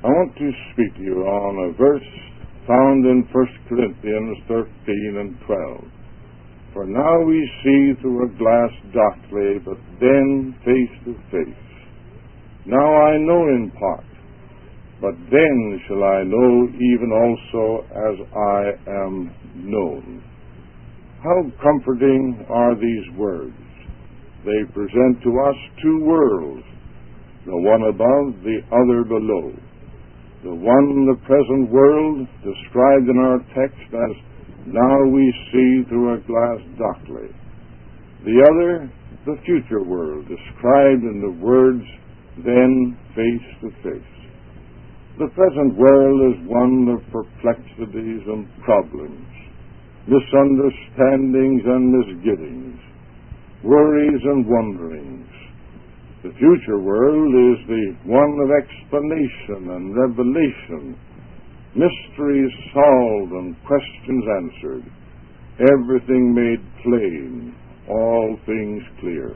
I want to speak to you on a verse found in 1 Corinthians 13 and 12. For now we see through a glass darkly, but then face to face. Now I know in part, but then shall I know even also as I am known. How comforting are these words. They present to us two worlds, the one above, the other below. The one, the present world, described in our text as now we see through a glass darkly. The other, the future world, described in the words then face to face. The present world is one of perplexities and problems, misunderstandings and misgivings, worries and wonderings. The future world is the one of explanation and revelation, mysteries solved and questions answered, everything made plain, all things clear.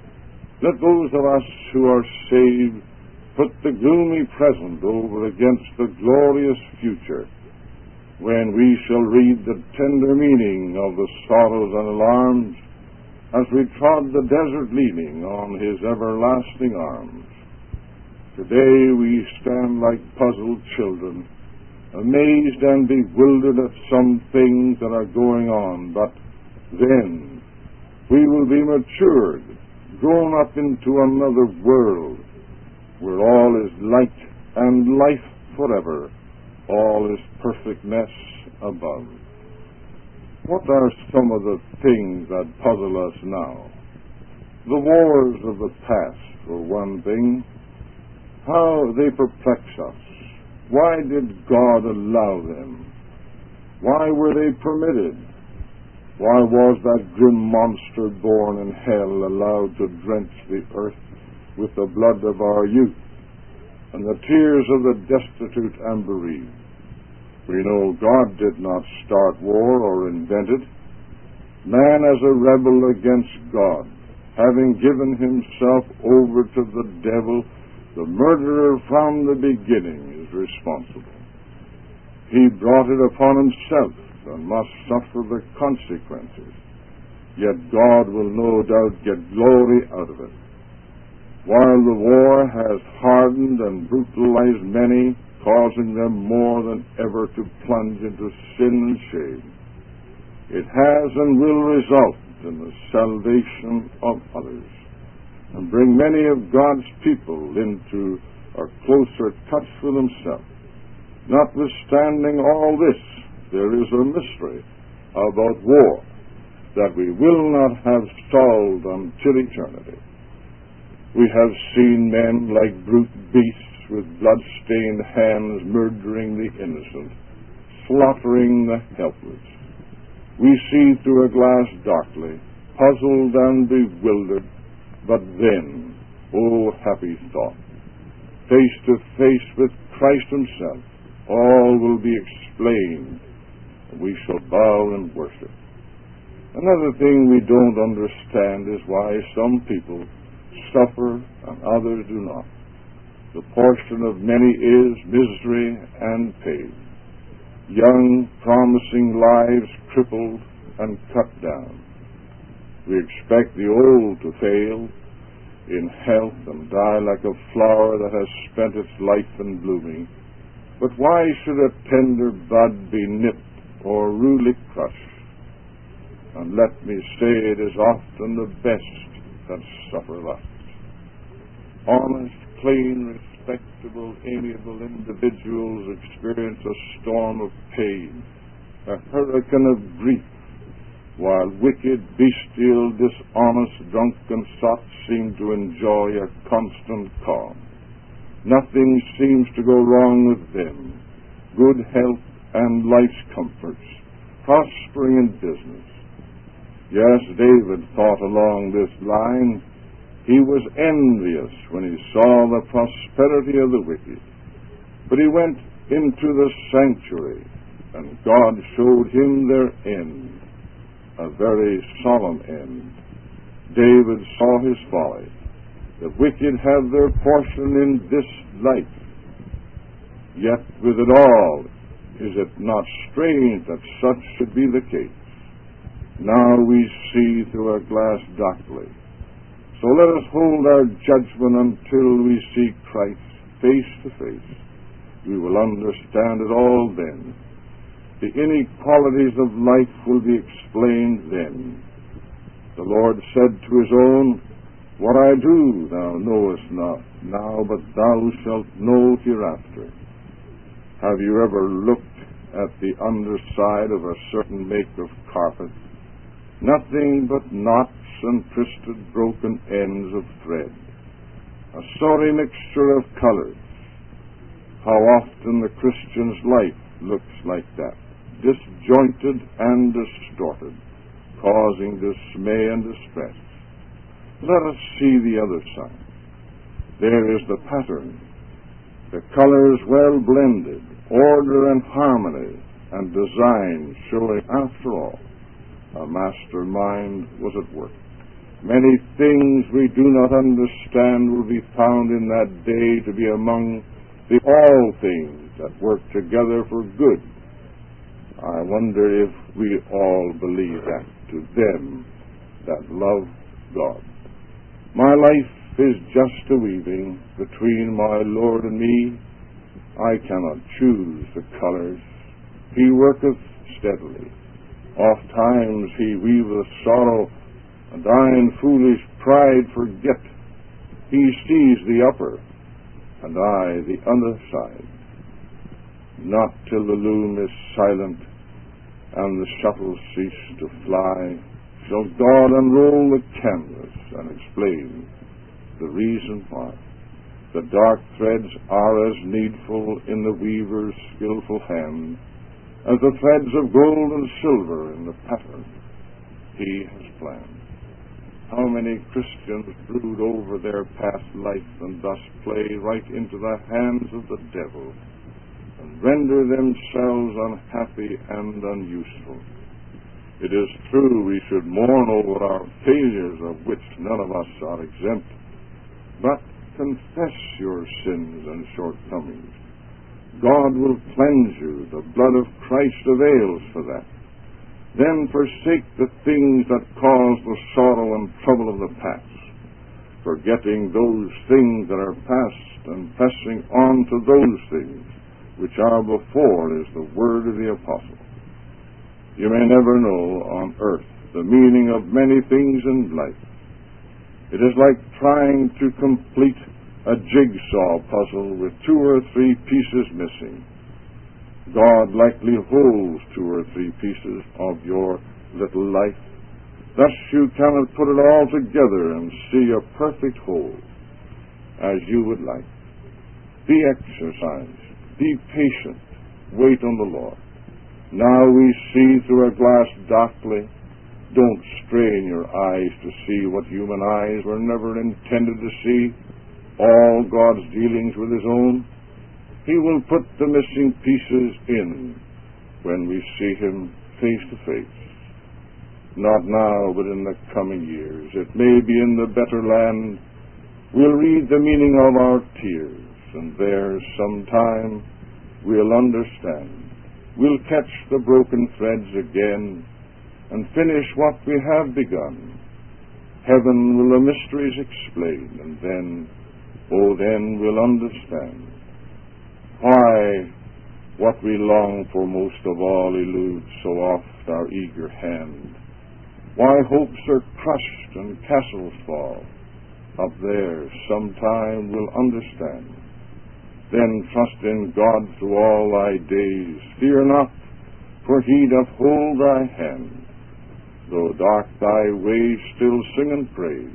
Let those of us who are saved put the gloomy present over against the glorious future, when we shall read the tender meaning of the sorrows and alarms, as we trod the desert leaning on his everlasting arms. Today we stand like puzzled children, amazed and bewildered at some things that are going on, but then we will be matured, grown up into another world, where all is light and life forever, all is perfectness above. What are some of the things that puzzle us now? The wars of the past, for one thing. How they perplex us. Why did God allow them? Why were they permitted? Why was that grim monster born in hell allowed to drench the earth with the blood of our youth and the tears of the destitute and bereaved? We know God did not start war or invent it. Man, as a rebel against God, having given himself over to the devil, the murderer from the beginning, is responsible. He brought it upon himself and must suffer the consequences. Yet God will no doubt get glory out of it. While the war has hardened and brutalized many, causing them more than ever to plunge into sin and shame, it has and will result in the salvation of others and bring many of God's people into a closer touch with himself. Notwithstanding all this, there is a mystery about war that we will not have solved until eternity. We have seen men like brute beasts with blood-stained hands murdering the innocent, slaughtering the helpless. We see through a glass darkly, puzzled and bewildered, but then, oh happy thought, face to face with Christ himself, all will be explained, and we shall bow and worship. Another thing we don't understand is why some people suffer and others do not. The portion of many is misery and pain. Young, promising lives crippled and cut down. We expect the old to fail in health and die like a flower that has spent its life in blooming. But why should a tender bud be nipped or rudely crushed? And let me say, it is often the best that suffer thus. Honest, clean, respectable, amiable individuals experience a storm of pain, a hurricane of grief, while wicked, bestial, dishonest, drunken sots seem to enjoy a constant calm. Nothing seems to go wrong with them. Good health and life's comforts, prospering in business. Yes, David thought along this line. He was envious when he saw the prosperity of the wicked. But he went into the sanctuary, and God showed him their end, a very solemn end. David saw his folly. The wicked have their portion in this life. Yet with it all, is it not strange that such should be the case? Now we see through a glass darkly. So let us hold our judgment until we see Christ face to face. We will understand it all then. The inequalities of life will be explained then. The Lord said to his own, "What I do thou knowest not now, but thou shalt know hereafter." Have you ever looked at the underside of a certain make of carpet? Nothing but knots and twisted, broken ends of thread. A sorry mixture of colors. How often the Christian's life looks like that, disjointed and distorted, causing dismay and distress. Let us see the other side. There is the pattern, the colors well blended, order and harmony and design showing, after all, a master mind was at work. Many things we do not understand will be found in that day to be among the all things that work together for good. I wonder if we all believe that to them that love God. My life is just a weaving between my Lord and me. I cannot choose the colors. He worketh steadily. Oft times he weaveth sorrow, and I in foolish pride forget. He sees the upper, and I the other side. Not till the loom is silent and the shuttles cease to fly shall God unroll the canvas and explain the reason why. The dark threads are as needful in the weaver's skillful hand as the threads of gold and silver in the pattern he has planned. How many Christians brood over their past life and thus play right into the hands of the devil and render themselves unhappy and unuseful. It is true we should mourn over our failures, of which none of us are exempt, but confess your sins and shortcomings. God will cleanse you. The blood of Christ avails for that. Then forsake the things that cause the sorrow and trouble of the past, forgetting those things that are past and pressing on to those things which are before, is the word of the apostle. You may never know on earth the meaning of many things in life. It is like trying to complete a jigsaw puzzle with 2 or 3 pieces missing. God likely holds 2 or 3 pieces of your little life. Thus you cannot put it all together and see a perfect whole as you would like. Be exercised. Be patient. Wait on the Lord. Now we see through a glass darkly. Don't strain your eyes to see what human eyes were never intended to see. All God's dealings with his own. He will put the missing pieces in when we see him face to face. Not now, but in the coming years. It may be in the better land. We'll read the meaning of our tears, and there sometime we'll understand. We'll catch the broken threads again and finish what we have begun. Heaven will the mysteries explain, and then, oh, then we'll understand why what we long for most of all eludes so oft our eager hand. Why hopes are crushed and castles fall. Up there sometime we'll understand. Then trust in God through all thy days. Fear not, for he doth hold thy hand. Though dark thy ways, still sing and praise.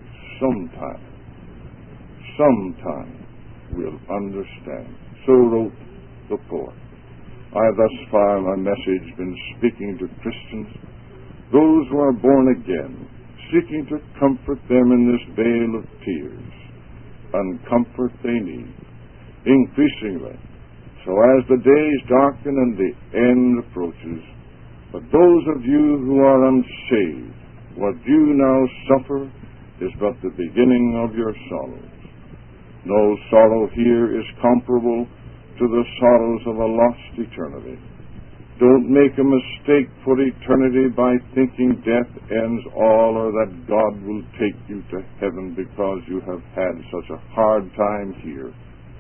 Sometime we'll understand. So wrote the poet. I have thus far in my message been speaking to Christians, those who are born again, seeking to comfort them in this vale of tears, and comfort they need, increasingly, so as the days darken and the end approaches. But those of you who are unsaved, what you now suffer is but the beginning of your sorrows. No sorrow here is comparable to the sorrows of a lost eternity. Don't make a mistake for eternity by thinking death ends all, or that God will take you to heaven because you have had such a hard time here.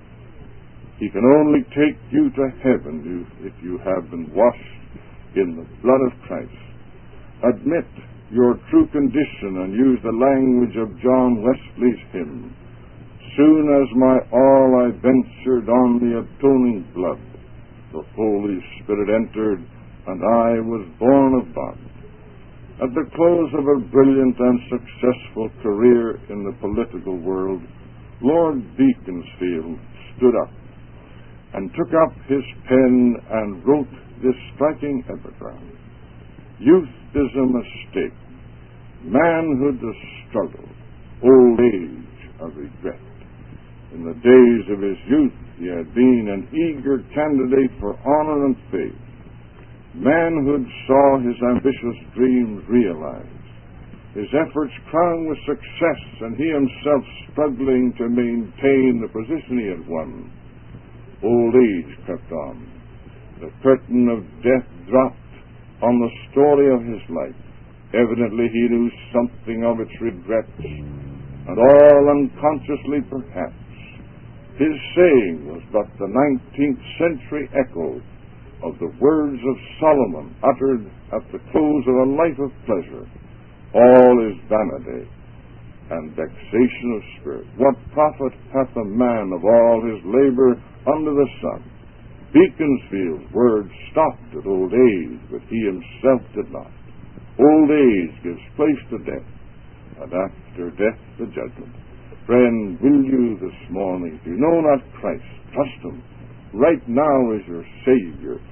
He can only take you to heaven if you have been washed in the blood of Christ. Admit your true condition and use the language of John Wesley's hymn. Soon as my all I ventured on the atoning blood, the Holy Spirit entered, and I was born of God. At the close of a brilliant and successful career in the political world, Lord Beaconsfield stood up and took up his pen and wrote this striking epigram: "Youth is a mistake, manhood a struggle, old age a regret. In the days of his youth he had been an eager candidate for honor and faith. Manhood saw his ambitious dreams realized, his efforts crowned with success, and he himself struggling to maintain the position he had won. Old age crept on. The curtain of death dropped on the story of his life. Evidently he knew something of its regrets, and all unconsciously perhaps. His saying was but the 19th century echo of the words of Solomon uttered at the close of a life of pleasure. All is vanity and vexation of spirit. What profit hath a man of all his labor under the sun?" Beaconsfield's words stopped at old age, but he himself did not. Old age gives place to death, and after death the judgment. Friend, will you this morning, if you know not Christ, trust Him. Right now is your Savior.